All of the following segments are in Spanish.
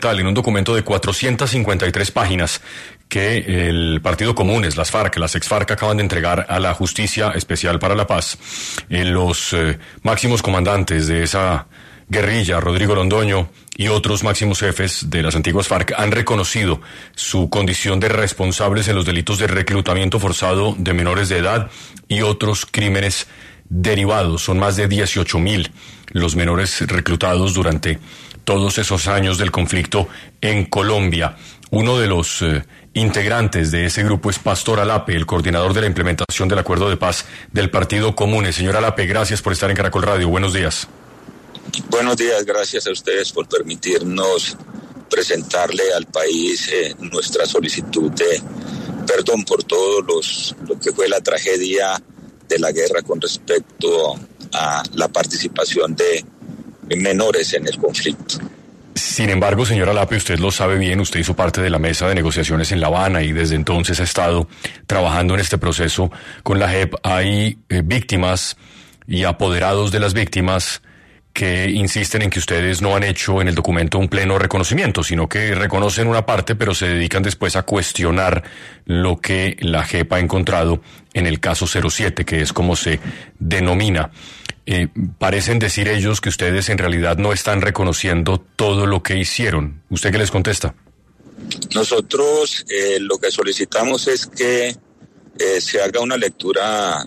en un documento de 453 páginas que el Partido Comunes, las FARC, las ex-FARC acaban de entregar a la Justicia Especial para la Paz. Los máximos comandantes de esa guerrilla, Rodrigo Londoño y otros máximos jefes de las antiguas FARC, han reconocido su condición de responsables en los delitos de reclutamiento forzado de menores de edad y otros crímenes derivados. Son más de 18,000 los menores reclutados durante todos esos años del conflicto en Colombia. Uno de los integrantes de ese grupo es Pastor Alape, el coordinador de la implementación del acuerdo de paz del Partido Comunes. Señor Alape, gracias por estar en Caracol Radio. Buenos días. Buenos días, gracias a ustedes por permitirnos presentarle al país nuestra solicitud de perdón por todo lo que fue la tragedia de la guerra con respecto a la participación de menores en el conflicto. Sin embargo, señor Alape, usted lo sabe bien, usted hizo parte de la mesa de negociaciones en La Habana y desde entonces ha estado trabajando en este proceso con la JEP. Hay víctimas y apoderados de las víctimas que insisten en que ustedes no han hecho en el documento un pleno reconocimiento, sino que reconocen una parte, pero se dedican después a cuestionar lo que la JEP ha encontrado en el caso 07, que es como se denomina. Parecen decir ellos que ustedes en realidad no están reconociendo todo lo que hicieron. ¿Usted qué les contesta? Nosotros lo que solicitamos es que se haga una lectura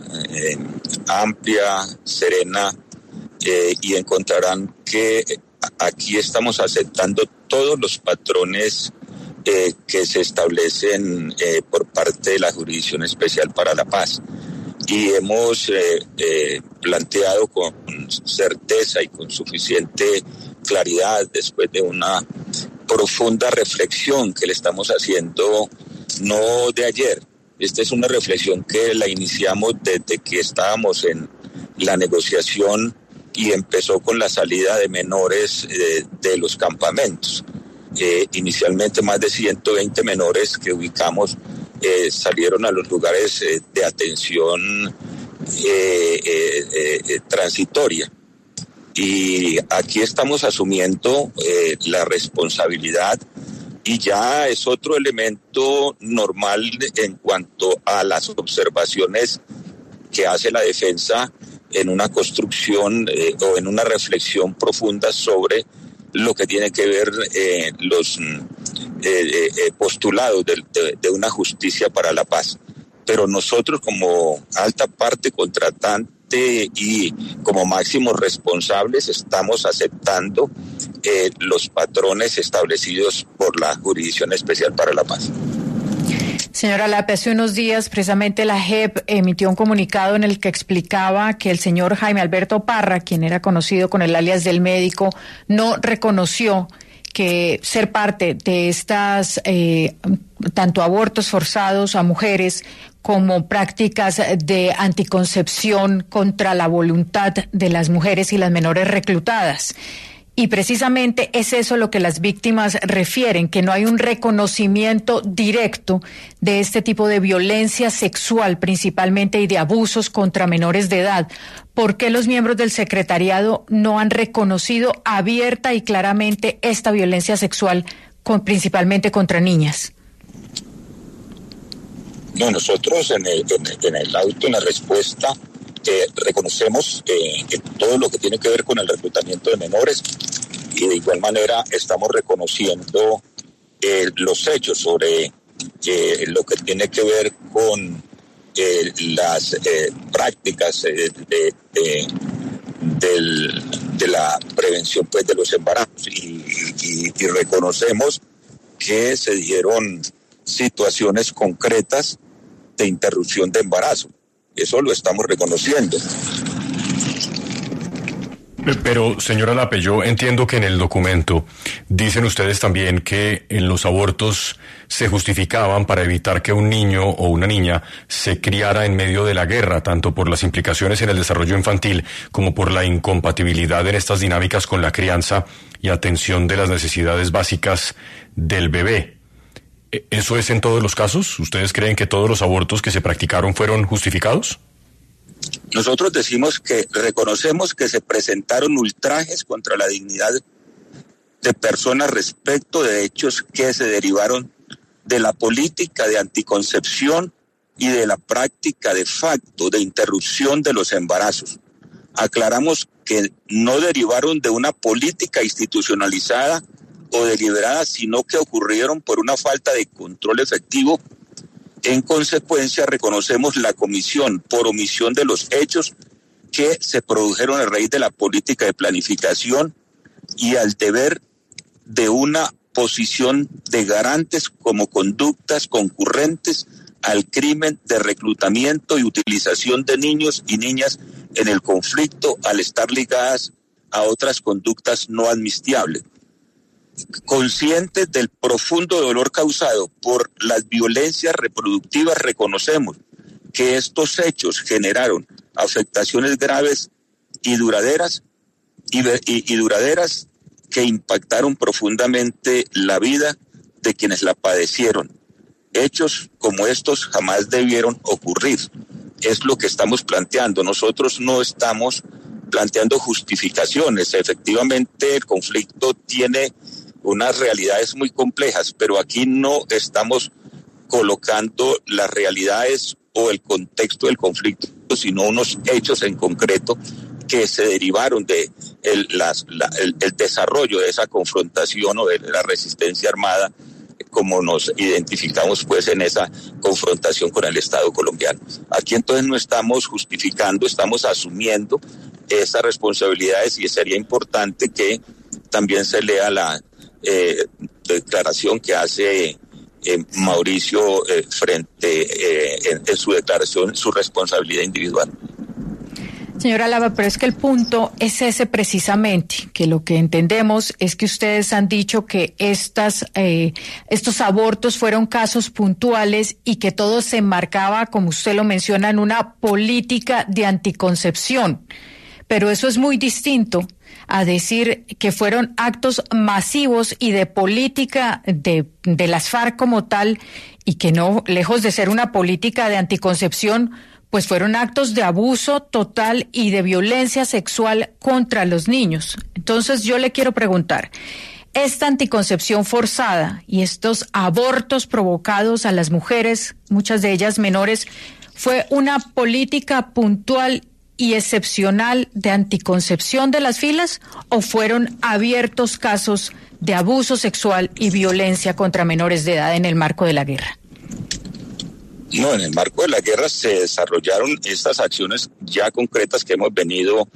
amplia, serena, y encontrarán que aquí estamos aceptando todos los patrones que se establecen por parte de la Jurisdicción Especial para la Paz. Y hemos planteado con certeza y con suficiente claridad, después de una profunda reflexión que le estamos haciendo no de ayer. Esta es una reflexión que la iniciamos desde que estábamos en la negociación y empezó con la salida de menores de los campamentos. Inicialmente más de 120 menores que ubicamos salieron a los lugares de atención transitoria. Y aquí estamos asumiendo la responsabilidad y ya es otro elemento normal en cuanto a las observaciones que hace la defensa en una construcción o en una reflexión profunda sobre lo que tiene que ver los postulados de una justicia para la paz. Pero nosotros como alta parte contratante y como máximos responsables estamos aceptando los patrones establecidos por la Jurisdicción Especial para la Paz. Señora Alape, hace unos días precisamente la JEP emitió un comunicado en el que explicaba que el señor Jaime Alberto Parra, quien era conocido con el alias del médico, no reconoció que ser parte de estas tanto abortos forzados a mujeres como prácticas de anticoncepción contra la voluntad de las mujeres y las menores reclutadas. Y precisamente es eso lo que las víctimas refieren, que no hay un reconocimiento directo de este tipo de violencia sexual principalmente y de abusos contra menores de edad. ¿Por qué los miembros del secretariado no han reconocido abierta y claramente esta violencia sexual principalmente contra niñas? No, nosotros en el auto, en la respuesta, reconocemos que todo lo que tiene que ver con el reclutamiento de menores y de igual manera estamos reconociendo los hechos sobre lo que tiene que ver con las prácticas de la prevención pues de los embarazos y reconocemos que se dieron situaciones concretas de interrupción de embarazo. Eso lo estamos reconociendo. Pero, señora Alape, yo entiendo que en el documento dicen ustedes también que en los abortos se justificaban para evitar que un niño o una niña se criara en medio de la guerra, tanto por las implicaciones en el desarrollo infantil como por la incompatibilidad en estas dinámicas con la crianza y atención de las necesidades básicas del bebé. ¿Eso es en todos los casos? ¿Ustedes creen que todos los abortos que se practicaron fueron justificados? Nosotros decimos que reconocemos que se presentaron ultrajes contra la dignidad de personas respecto de hechos que se derivaron de la política de anticoncepción y de la práctica de facto de interrupción de los embarazos. Aclaramos que no derivaron de una política institucionalizada o deliberada, sino que ocurrieron por una falta de control efectivo. En consecuencia, reconocemos la comisión por omisión de los hechos que se produjeron a raíz de la política de planificación y al deber de una posición de garantes como conductas concurrentes al crimen de reclutamiento y utilización de niños y niñas en el conflicto al estar ligadas a otras conductas no admisibles. Conscientes del profundo dolor causado por las violencias reproductivas, reconocemos que estos hechos generaron afectaciones graves y duraderas que impactaron profundamente la vida de quienes la padecieron. Hechos como estos jamás debieron ocurrir. Es lo que estamos planteando. Nosotros no estamos planteando justificaciones. Efectivamente, el conflicto tiene unas realidades muy complejas, pero aquí no estamos colocando las realidades o el contexto del conflicto, sino unos hechos en concreto que se derivaron de el desarrollo de esa confrontación o de la resistencia armada, como nos identificamos pues en esa confrontación con el Estado colombiano. Aquí entonces no estamos justificando, estamos asumiendo esas responsabilidades, y sería importante que también se lea la declaración que hace Mauricio frente en su declaración, su responsabilidad individual. Señora Lava, pero es que el punto es ese precisamente, que lo que entendemos es que ustedes han dicho que estos abortos fueron casos puntuales y que todo se enmarcaba, como usted lo menciona, en una política de anticoncepción. Pero eso es muy distinto a decir que fueron actos masivos y de política de las FARC como tal, y que no, lejos de ser una política de anticoncepción, pues fueron actos de abuso total y de violencia sexual contra los niños. Entonces yo le quiero preguntar, ¿esta anticoncepción forzada y estos abortos provocados a las mujeres, muchas de ellas menores, fue una política puntual y excepcional de anticoncepción de las filas, o fueron abiertos casos de abuso sexual y violencia contra menores de edad en el marco de la guerra? No, en el marco de la guerra se desarrollaron estas acciones ya concretas que hemos venido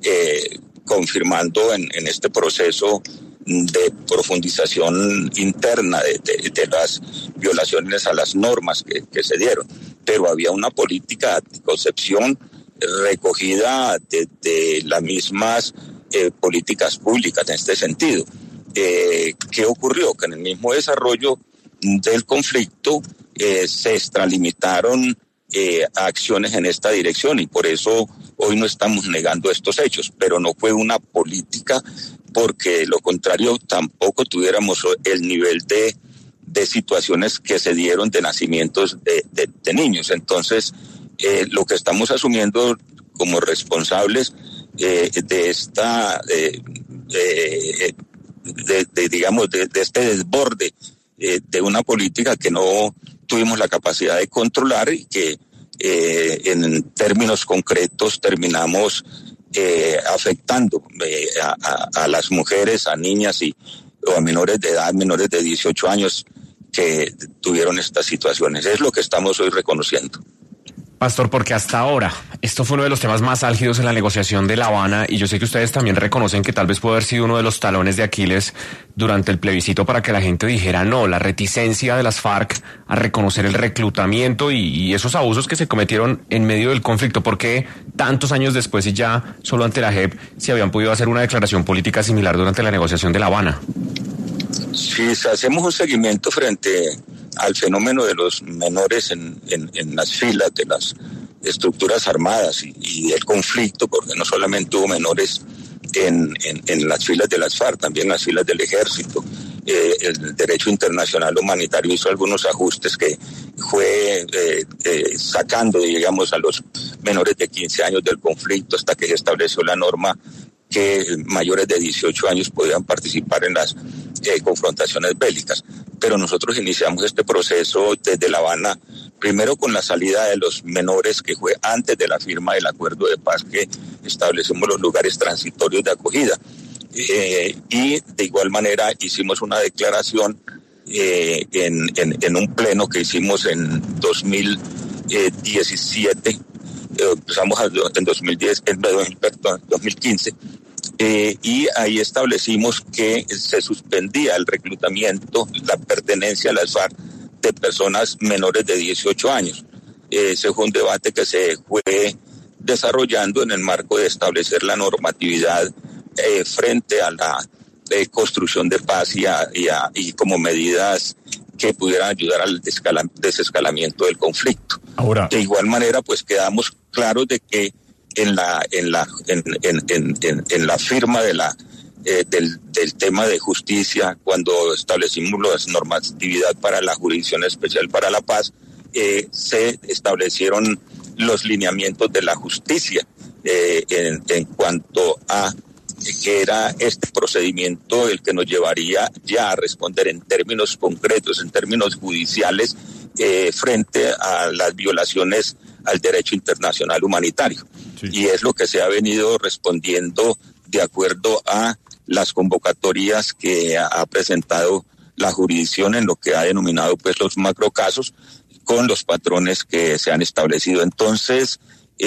confirmando en este proceso de profundización interna de las violaciones a las normas que se dieron. Pero había una política de anticoncepción recogida de las mismas políticas públicas en este sentido. ¿Qué ocurrió? Que en el mismo desarrollo del conflicto se extralimitaron acciones en esta dirección, y por eso hoy no estamos negando estos hechos, pero no fue una política, porque de lo contrario tampoco tuviéramos el nivel de situaciones que se dieron de nacimientos de niños. Entonces, lo que estamos asumiendo como responsables de esta de este desborde de una política que no tuvimos la capacidad de controlar, y que en términos concretos terminamos afectando a las mujeres, a niñas o a menores de edad, menores de 18 años que tuvieron estas situaciones. Es lo que estamos hoy reconociendo. Pastor, porque hasta ahora esto fue uno de los temas más álgidos en la negociación de La Habana, y yo sé que ustedes también reconocen que tal vez puede haber sido uno de los talones de Aquiles durante el plebiscito para que la gente dijera no, la reticencia de las FARC a reconocer el reclutamiento y esos abusos que se cometieron en medio del conflicto. ¿Por qué tantos años después y ya solo ante la JEP se habían podido hacer una declaración política similar durante la negociación de La Habana? Si hacemos un seguimiento frente al fenómeno de los menores en las filas de las estructuras armadas y del conflicto, porque no solamente hubo menores en las filas de las FARC, también en las filas del ejército. El derecho internacional humanitario hizo algunos ajustes que fue sacando, digamos, a los menores de 15 años del conflicto hasta que se estableció la norma que mayores de 18 años podían participar en las confrontaciones bélicas. Pero nosotros iniciamos este proceso desde La Habana, primero con la salida de los menores, que fue antes de la firma del acuerdo de paz que establecimos los lugares transitorios de acogida. Y de igual manera hicimos una declaración en un pleno que hicimos en 2017, empezamos en 2015, y ahí establecimos que se suspendía el reclutamiento, la pertenencia a las FARC de personas menores de 18 años. Ese fue un debate que se fue desarrollando en el marco de establecer la normatividad frente a la construcción de paz y como medidas que pudieran ayudar al desescalamiento del conflicto. Ahora, de igual manera, pues quedamos claros de que en la firma del tema de justicia, cuando establecimos la normatividad para la Jurisdicción Especial para la Paz, se establecieron los lineamientos de la justicia en cuanto a que era este procedimiento el que nos llevaría ya a responder en términos concretos, en términos judiciales, frente a las violaciones al derecho internacional humanitario. Sí. Y es lo que se ha venido respondiendo de acuerdo a las convocatorias que ha presentado la jurisdicción en lo que ha denominado pues los macrocasos, con los patrones que se han establecido. Entonces,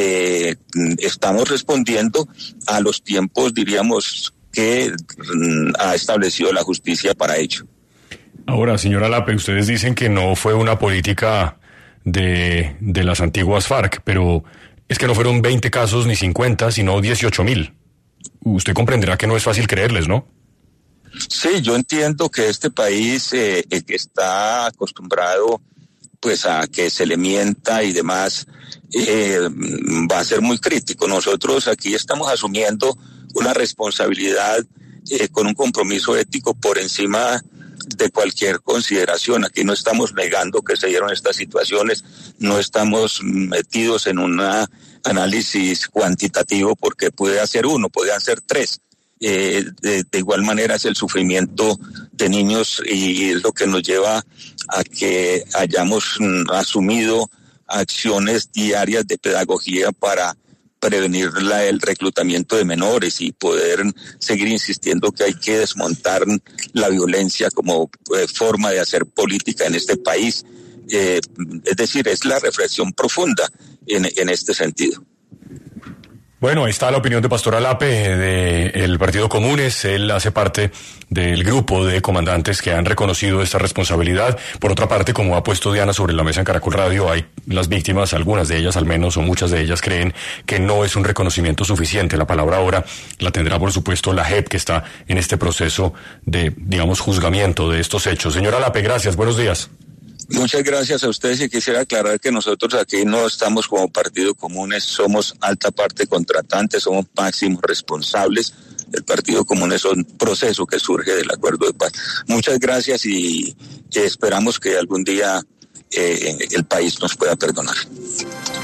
estamos respondiendo a los tiempos, diríamos, que ha establecido la justicia para ello. Ahora, señora Lape, ustedes dicen que no fue una política de las antiguas FARC, pero es que no fueron 20 casos ni 50, sino 18,000. Usted comprenderá que no es fácil creerles, ¿no? Sí, yo entiendo que este país está acostumbrado pues a que se le mienta y demás, va a ser muy crítico. Nosotros aquí estamos asumiendo una responsabilidad con un compromiso ético por encima de cualquier consideración. Aquí no estamos negando que se dieron estas situaciones, no estamos metidos en un análisis cuantitativo porque puede ser uno, pueden ser tres. De igual manera es el sufrimiento de niños y es lo que nos lleva a que hayamos asumido acciones diarias de pedagogía para prevenir el reclutamiento de menores y poder seguir insistiendo que hay que desmontar la violencia como forma de hacer política en este país. Es decir, es la reflexión profunda en este sentido. Bueno, ahí está la opinión de Pastor Alape del Partido Comunes. Él hace parte del grupo de comandantes que han reconocido esta responsabilidad. Por otra parte, como ha puesto Diana sobre la mesa en Caracol Radio, hay las víctimas, algunas de ellas al menos, o muchas de ellas creen que no es un reconocimiento suficiente. La palabra ahora la tendrá, por supuesto, la JEP, que está en este proceso de, digamos, juzgamiento de estos hechos. Señora Alape, gracias. Buenos días. Muchas gracias a ustedes y quisiera aclarar que nosotros aquí no estamos como Partido Comunes, somos alta parte contratantes, somos máximos responsables. El Partido Comunes es un proceso que surge del acuerdo de paz. Muchas gracias y esperamos que algún día el país nos pueda perdonar.